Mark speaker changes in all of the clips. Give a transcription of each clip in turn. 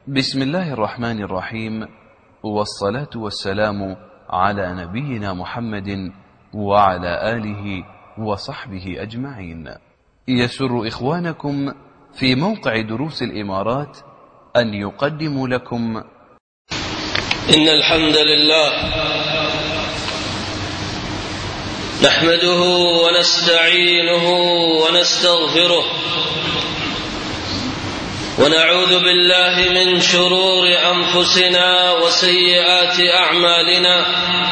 Speaker 1: بسم الله الرحمن الرحيم، والصلاة والسلام على نبينا محمد وعلى آله وصحبه أجمعين. يسر إخوانكم في موقع دروس الإمارات أن يقدموا لكم
Speaker 2: إن الحمد لله نحمده ونستعينه ونستغفره ونعوذ بالله من شرور أنفسنا وسيئات أعمالنا.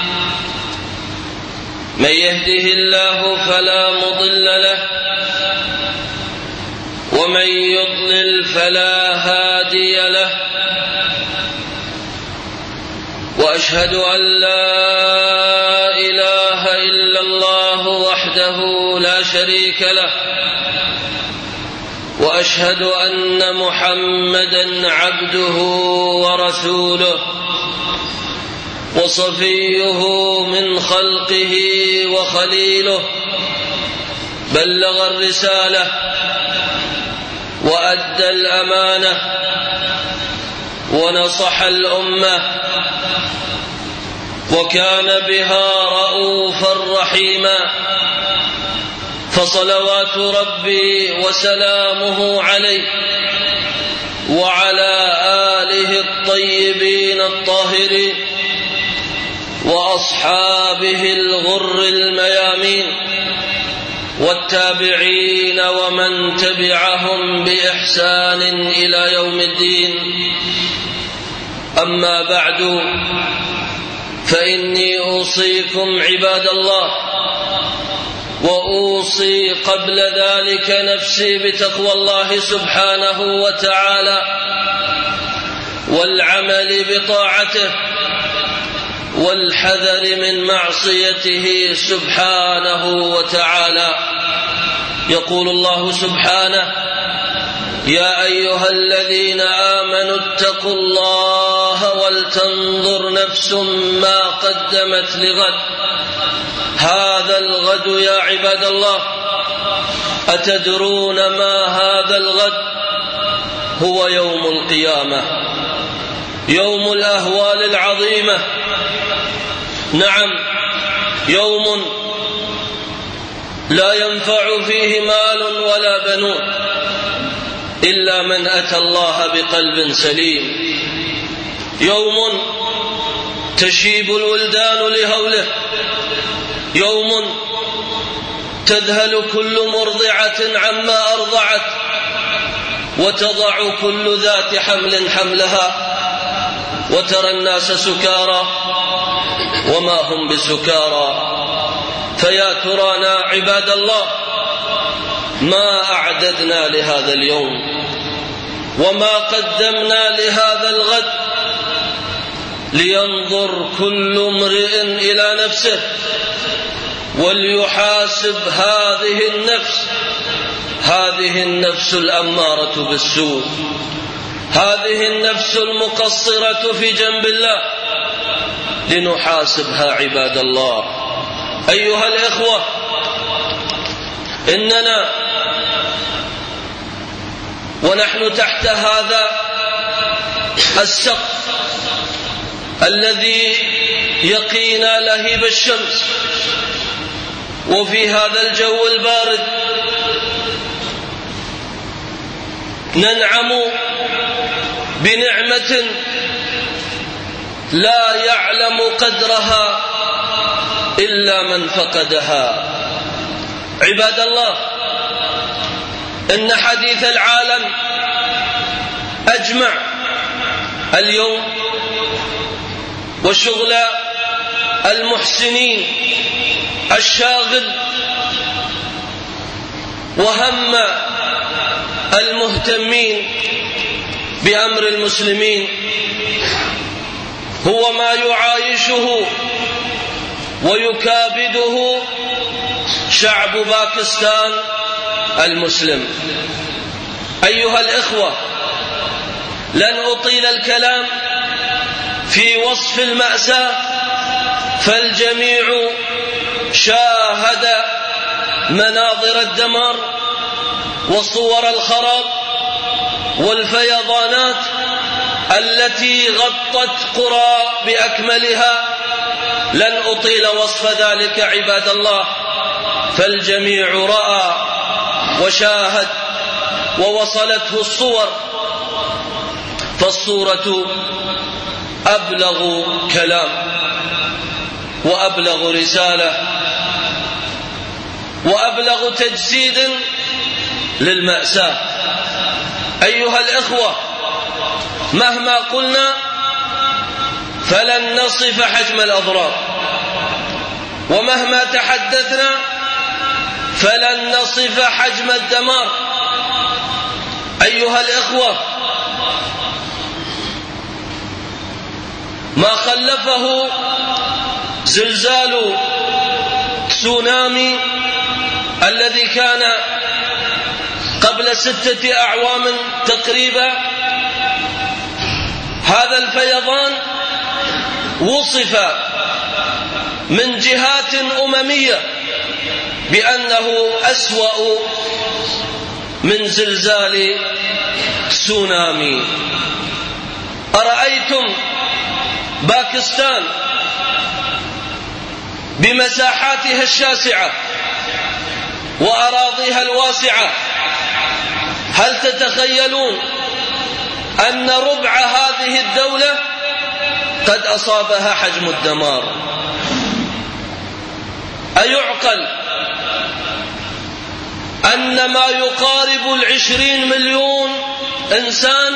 Speaker 2: من يهده الله فلا مضل له ومن يضلل فلا هادي له، وأشهد أن لا إله إلا الله وحده لا شريك له، وأشهد أن محمدا عبده ورسوله وصفيه من خلقه وخليله. بلغ الرسالة وأدى الأمانة ونصح الأمة وكان بها رؤوفا رحيما، فصلوات ربي وسلامه عليه وعلى آله الطيبين الطاهرين وأصحابه الغر الميامين والتابعين ومن تبعهم بإحسان إلى يوم الدين. أما بعد، فإني أوصيكم عباد الله وأوصي قبل ذلك نفسي بتقوى الله سبحانه وتعالى والعمل بطاعته والحذر من معصيته سبحانه وتعالى. يقول الله سبحانه: يا أيها الذين آمنوا اتقوا الله ولتنظر نفس ما قدمت لغد. هذا الغد يا عباد الله، أتدرون ما هذا الغد؟ هو يوم القيامة، يوم الأهوال العظيمة. نعم، يوم لا ينفع فيه مال ولا بنون إلا من أتى الله بقلب سليم. يوم تشيب الولدان لهوله، يوم تذهل كل مرضعة عما أرضعت وتضع كل ذات حمل حملها، وترى الناس سكارى وما هم بسكارى. فيا ترانا عباد الله ما أعددنا لهذا اليوم وما قدمنا لهذا الغد. لينظر كل امرئ إلى نفسه وليحاسب هذه النفس الأمارة بالسوء، هذه النفس المقصرة في جنب الله، لنحاسبها عباد الله. أيها الإخوة، إننا ونحن تحت هذا السقف الذي يقينا لهيب الشمس، وفي هذا الجو البارد ننعم بنعمة لا يعلم قدرها إلا من فقدها. عباد الله، إن حديث العالم أجمع اليوم وشغل المحسنين الشاغل وهم المهتمين بأمر المسلمين هو ما يعايشه ويكابده شعب باكستان المسلم. أيها الإخوة، لن أطيل الكلام في وصف المأساة، فالجميع شاهد مناظر الدمار وصور الخراب والفيضانات التي غطت قرى بأكملها. لن أطيل وصف ذلك عباد الله، فالجميع رأى وشاهد ووصلته الصور، فالصورة أبلغ كلام وأبلغ رسالة وأبلغ تجسيد للمأساة. أيها الإخوة، مهما قلنا فلن نصف حجم الأضرار، ومهما تحدثنا فلن نصف حجم الدمار. أيها الإخوة، ما خلفه زلزال تسونامي الذي كان قبل 6 أعوام تقريبا، هذا الفيضان وصف من جهات أممية بأنه أسوأ من زلزال تسونامي. أرأيتم باكستان بمساحاتها الشاسعة وأراضيها الواسعة، هل تتخيلون أن ربع هذه الدولة قد أصابها حجم الدمار؟ أيعقل أن ما يقارب 20 مليون إنسان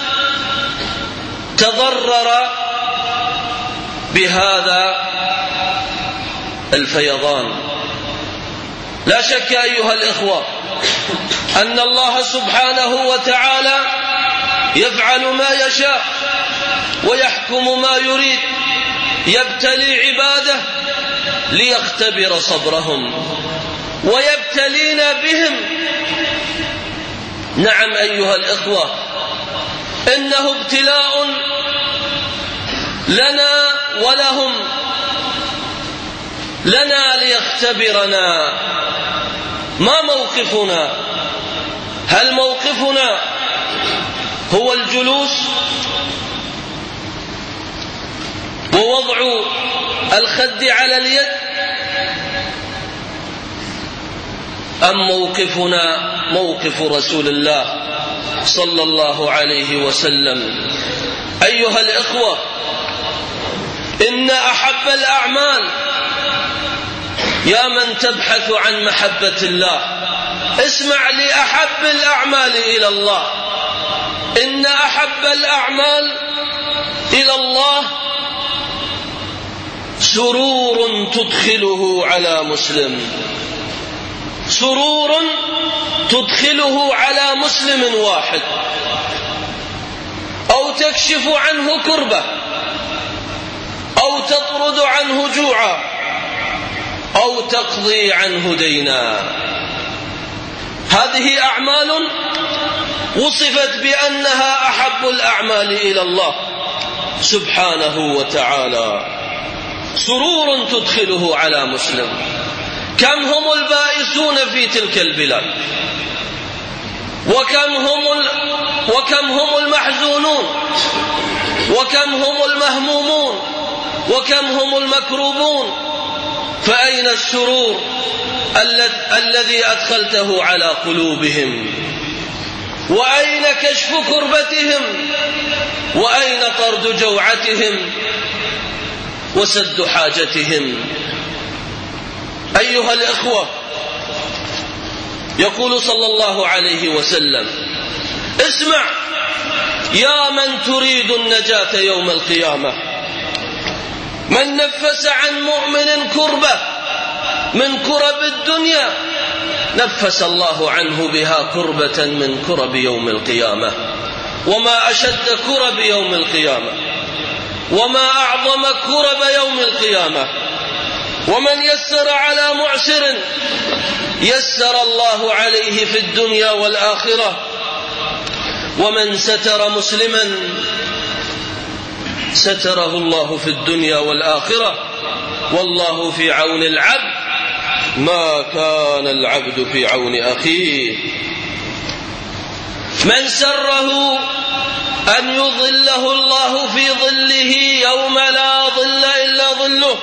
Speaker 2: تضرر بهذا الفيضان؟ لا شك أيها الإخوة أن الله سبحانه وتعالى يفعل ما يشاء ويحكم ما يريد، يبتلي عباده ليختبر صبرهم ويبتلينا بهم. نعم أيها الإخوة، إنه ابتلاء لنا ولهم، لنا ليختبرنا. ما موقفنا؟ هل موقفنا هو الجلوس ووضع الخد على اليد، أم موقفنا موقف رسول الله صلى الله عليه وسلم؟ أيها الإخوة، إن أحب الأعمال، يا من تبحث عن محبة الله اسمع لأحب الأعمال إلى الله، إن أحب الأعمال إلى الله سرور تدخله على مسلم، سرور تدخله على مسلم واحد، أو تكشف عنه كربة، أو تطرد عنه جوعا، أو تقضي عنه دينا. هذه أعمال وصفت بأنها أحب الأعمال إلى الله سبحانه وتعالى، سرور تدخله على مسلم. كم هم البائسون في تلك البلاد، وكم هم المحزونون، وكم هم المهمومون، وكم هم المكروبون، فأين السرور الذي أدخلته على قلوبهم؟ وأين كشف كربتهم؟ وأين طرد جوعتهم وسد حاجتهم؟ أيها الإخوة، يقول صلى الله عليه وسلم: اسمع يا من تريد النجاة يوم القيامة، من نفس عن مؤمن كربة من كرب الدنيا نفس الله عنه بها كربة من كرب يوم القيامة. وما أشد كرب يوم القيامة، وما أعظم كرب يوم القيامة. ومن يسر على معسر يسر الله عليه في الدنيا والآخرة، ومن ستر مسلما ستره الله في الدنيا والآخرة، والله في عون العبد ما كان العبد في عون أخيه. من سره أن يظله الله في ظله يوم لا ظل إلا ظله،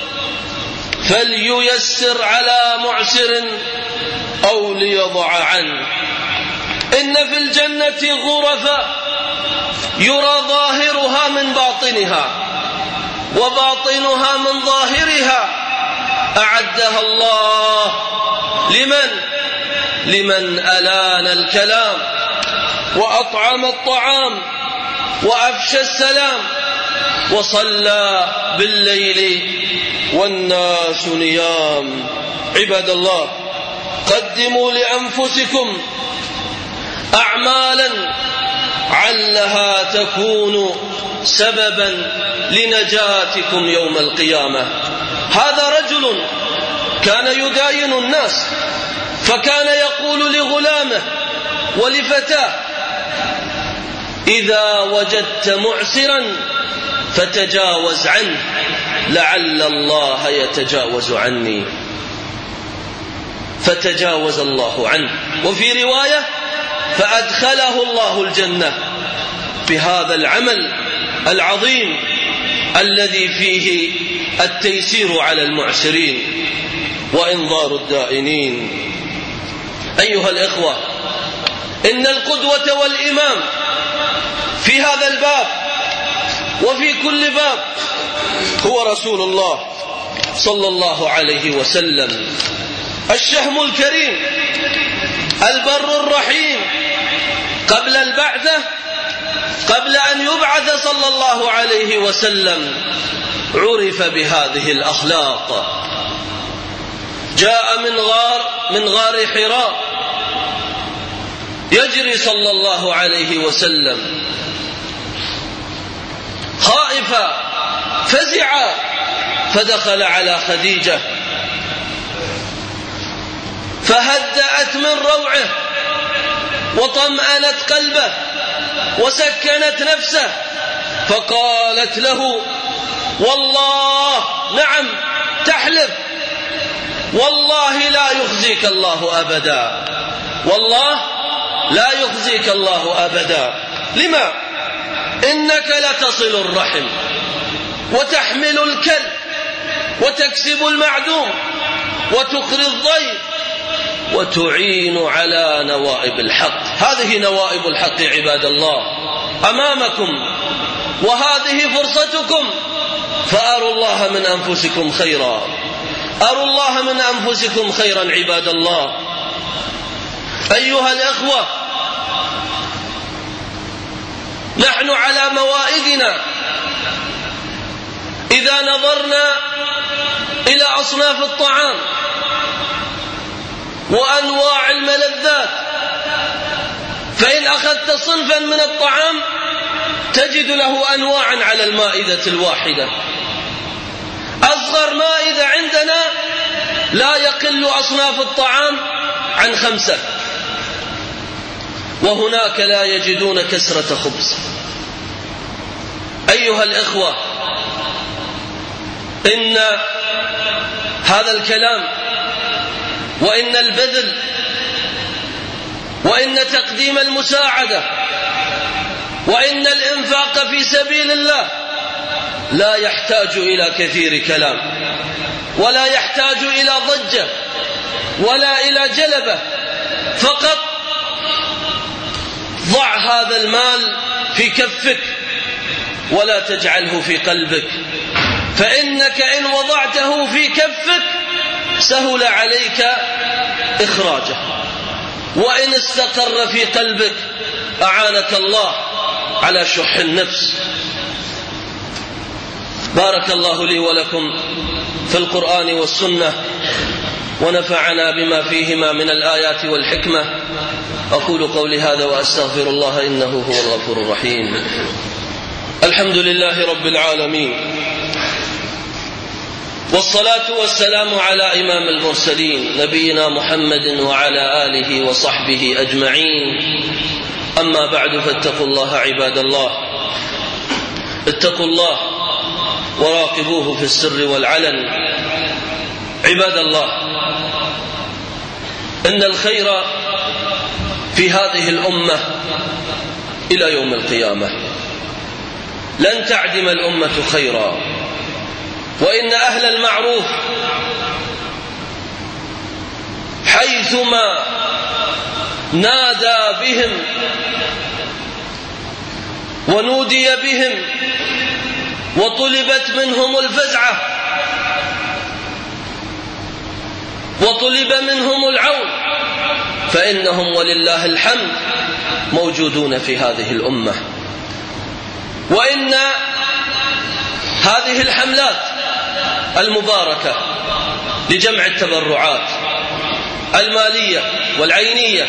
Speaker 2: فلييسر على معسر أو ليضع عنه. إن في الجنة غرفا يرى ظاهرها من باطنها وباطنها من ظاهرها، أعدها الله لمن ألان الكلام وأطعم الطعام وأفشى السلام وصلى بالليل والناس نيام. عباد الله، قدموا لأنفسكم أعمالا علها تكون سببا لنجاتكم يوم القيامة. هذا رجل كان يداين الناس، فكان يقول لغلامه ولفتاه: إذا وجدت معسرا فتجاوز عنه لعل الله يتجاوز عني، فتجاوز الله عنه. وفي رواية: فأدخله الله الجنة بهذا العمل العظيم الذي فيه التيسير على المعسرين وإنظار الدائنين. أيها الإخوة، إن القدوة والإمام في هذا الباب وفي كل باب هو رسول الله صلى الله عليه وسلم، الشهم الكريم البر الرحيم. قبل البعثة، قبل أن يبعث صلى الله عليه وسلم، عرف بهذه الأخلاق. جاء من غار حراء يجري صلى الله عليه وسلم خائفا فزعا، فدخل على خديجة فهدأت من روعه وطمأنت قلبه وسكنت نفسه، فقالت له: والله، نعم تحلف، والله لا يخزيك الله أبدا، والله لا يخزيك الله أبدا. لما؟ إنك لتصل الرحم وتحمل الكل وتكسب المعدوم وتقري الضيف وتعين على نوائب الحق. هذه نوائب الحق عباد الله أمامكم، وهذه فرصتكم، فأروا الله من أنفسكم خيرا، أروا الله من أنفسكم خيرا عباد الله. أيها الأخوة، نحن على موائدنا إذا نظرنا إلى أصناف الطعام وأنواع الملذات، فإن أخذت صنفا من الطعام تجد له أنواعا على المائدة الواحدة. أصغر مائدة عندنا لا يقل أصناف الطعام عن 5، وهناك لا يجدون كسرة خبز. أيها الإخوة، إن هذا الكلام وإن البذل وإن تقديم المساعدة وإن الإنفاق في سبيل الله لا يحتاج إلى كثير كلام، ولا يحتاج إلى ضجة ولا إلى جلبة. فقط ضع هذا المال في كفك ولا تجعله في قلبك، فإنك إن وضعته في كفك سهل عليك إخراجه، وإن استقر في قلبك أعانك الله على شح النفس. بارك الله لي ولكم في القرآن والسنة، ونفعنا بما فيهما من الآيات والحكمة. أقول قولي هذا وأستغفر الله إنه هو الغفور الرحيم. الحمد لله رب العالمين، والصلاة والسلام على إمام المرسلين نبينا محمد وعلى آله وصحبه أجمعين. أما بعد، فاتقوا الله عباد الله، اتقوا الله وراقبوه في السر والعلن. عباد الله، إن الخير في هذه الأمة إلى يوم القيامة. لن تعدم الأمة خيرا، وإن أهل المعروف حيثما نادى بهم ونودي بهم وطلبت منهم الفزعة وطلب منهم العون فإنهم ولله الحمد موجودون في هذه الأمة. وإن هذه الحملات المباركة لجمع التبرعات المالية والعينية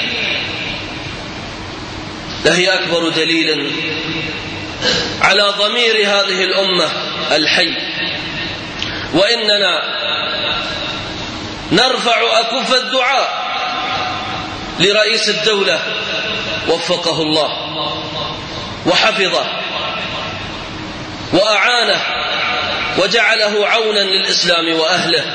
Speaker 2: لهي أكبر دليل على ضمير هذه الأمة الحي. وإننا نرفع أكف الدعاء لرئيس الدولة وفقه الله وحفظه وأعانه وجعله عونا للإسلام وأهله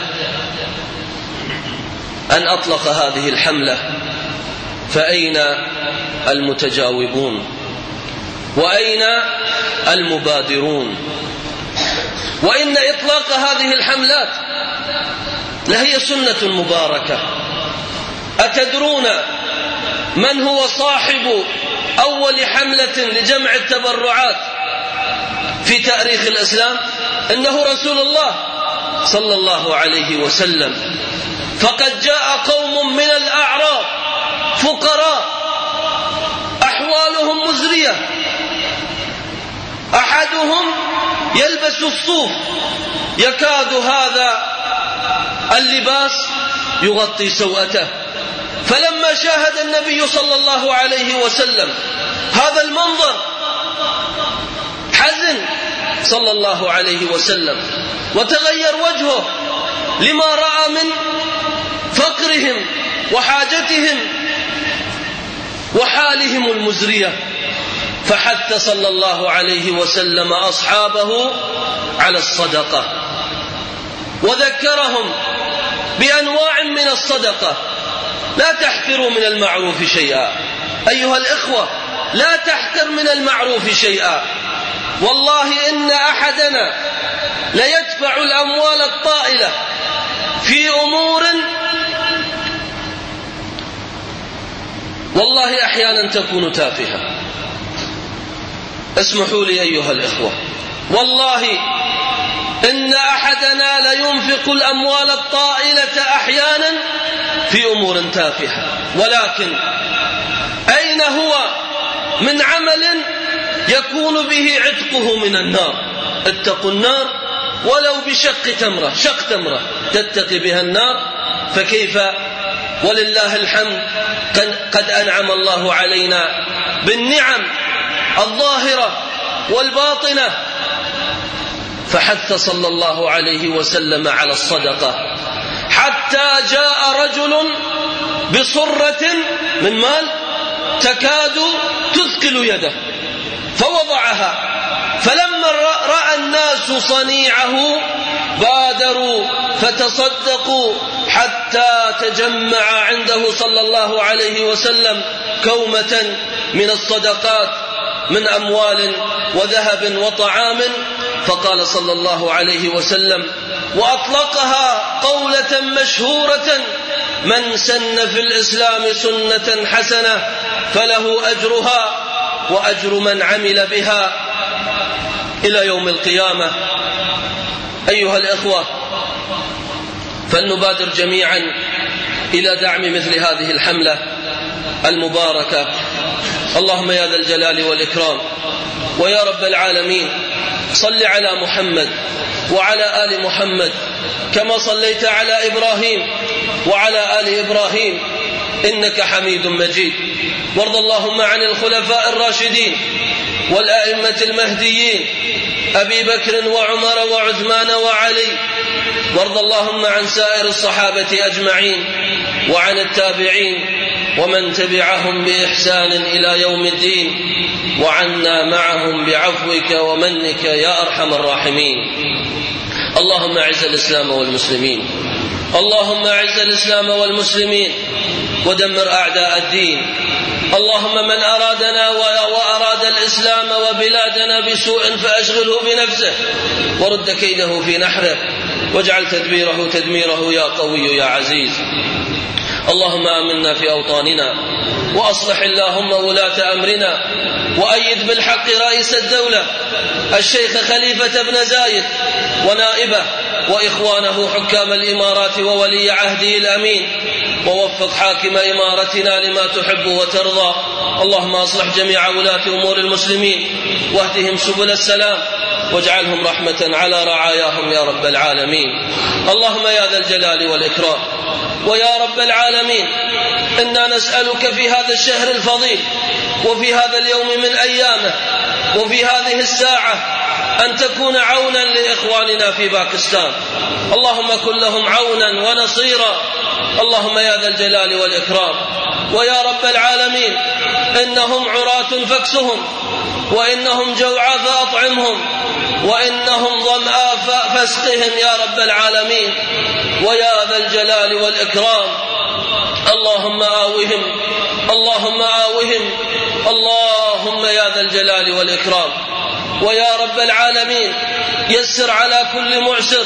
Speaker 2: أن أطلق هذه الحملة. فأين المتجاوبون وأين المبادرون؟ وإن إطلاق هذه الحملات لهي سنة مباركة. أتدرون من هو صاحب أول حملة لجمع التبرعات في تاريخ الإسلام؟ إنه رسول الله صلى الله عليه وسلم. فقد جاء قوم من الأعراب فقراء أحوالهم مزرية، أحدهم يلبس الصوف يكاد هذا اللباس يغطي سوءته. فلما شاهد النبي صلى الله عليه وسلم هذا المنظر حزن صلى الله عليه وسلم وتغير وجهه لما رأى من فقرهم وحاجتهم وحالهم المزرية. فحث صلى الله عليه وسلم أصحابه على الصدقة وذكرهم بأنواع من الصدقة. لا تحقروا من المعروف شيئا أيها الإخوة، لا تحقر من المعروف شيئا. والله إن أحدنا ليدفع الأموال الطائلة في أمور والله أحيانا تكون تافهة. اسمحوا لي أيها الإخوة، والله إن أحدنا لينفق الأموال الطائلة أحيانا في أمور تافهة، ولكن أين هو من عمل يكون به عتقه من النار؟ اتقوا النار ولو بشق تمرة، شق تمرة تتقي بها النار. فكيف ولله الحمد قد أنعم الله علينا بالنعم الظاهرة والباطنة. فحث صلى الله عليه وسلم على الصدقة حتى جاء رجل بصرة من مال تكاد تثقل يده فوضعها. فلما رأى الناس صنيعه بادروا فتصدقوا حتى تجمع عنده صلى الله عليه وسلم كومة من الصدقات من أموال وذهب وطعام. فقال صلى الله عليه وسلم وأطلقها قولة مشهورة: من سن في الإسلام سنة حسنة فله أجرها وأجر من عمل بها إلى يوم القيامة. أيها الإخوة، فلنبادر جميعا إلى دعم مثل هذه الحملة المباركة. اللهم يا ذا الجلال والإكرام ويا رب العالمين، صل على محمد وعلى آل محمد كما صليت على إبراهيم وعلى آل إبراهيم إنك حميد مجيد. وارض اللهم عن الخلفاء الراشدين والأئمة المهديين أبي بكر وعمر وعثمان وعلي. وارض اللهم عن سائر الصحابة أجمعين وعن التابعين ومن تبعهم بإحسان إلى يوم الدين، وعنا معهم بعفوك ومنك يا أرحم الراحمين. اللهم أعز الإسلام والمسلمين اللهم أعز الإسلام والمسلمين ودمر أعداء الدين. اللهم من أرادنا وأراد الإسلام وبلادنا بسوء فأشغله بنفسه ورد كيده في نحره واجعل تدبيره تدميره يا قوي يا عزيز. اللهم آمنا في أوطاننا وأصلح اللهم ولاة أمرنا وأيد بالحق رئيس الدولة الشيخ خليفة بن زايد ونائبه وإخوانه حكام الإمارات وولي عهده الأمين، ووفق حاكم إمارتنا لما تحب وترضى. اللهم أصلح جميع ولاة أمور المسلمين واهدهم سبل السلام واجعلهم رحمة على رعاياهم يا رب العالمين. اللهم يا ذا الجلال والإكرام ويا رب العالمين، إنا نسألك في هذا الشهر الفضيل وفي هذا اليوم من أيامه وفي هذه الساعة أن تكون عونا لإخواننا في باكستان. اللهم كن لهم عونا ونصيرا. اللهم يا ذا الجلال والإكرام ويا رب العالمين، إنهم عراة فاكسهم، وإنهم جوعى فأطعمهم، وإنهم ظمآ فاسقهم يا رب العالمين. ويا ذا الجلال والإكرام اللهم آوهم، اللهم آوهم، اللهم يا ذا الجلال والإكرام ويا رب العالمين، يسر على كل معسر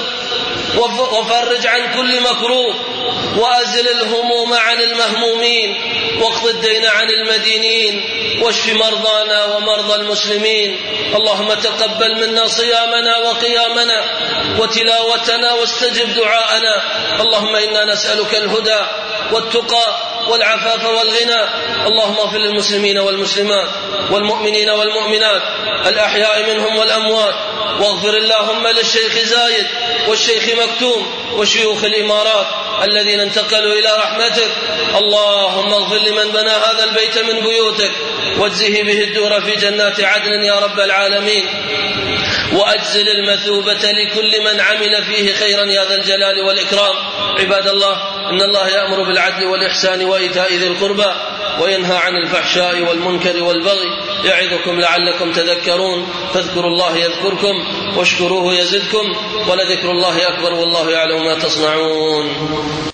Speaker 2: وفرج عن كل مكروه وأزل الهموم عن المهمومين واقض الدين عن المدينين واشف مرضانا ومرضى المسلمين. اللهم تقبل منا صيامنا وقيامنا وتلاوتنا واستجب دعاءنا. اللهم إنا نسألك الهدى والتقى والعفاف والغنى. اللهم اغفر للمسلمين والمسلمات والمؤمنين والمؤمنات الأحياء منهم والأموات، واغفر اللهم للشيخ زايد والشيخ مكتوم وشيوخ الإمارات الذين انتقلوا إلى رحمتك. اللهم اغفر لمن بنى هذا البيت من بيوتك واجزه به الدور في جنات عدن يا رب العالمين، وأجزل المثوبة لكل من عمل فيه خيرا يا ذا الجلال والإكرام. عباد الله، إن الله يأمر بالعدل والإحسان وإيتاء ذي القربى وينهى عن الفحشاء والمنكر والبغي يعظكم لعلكم تذكرون. فاذكروا الله يذكركم واشكروه يزدكم ولذكر الله أكبر والله يعلم ما تصنعون.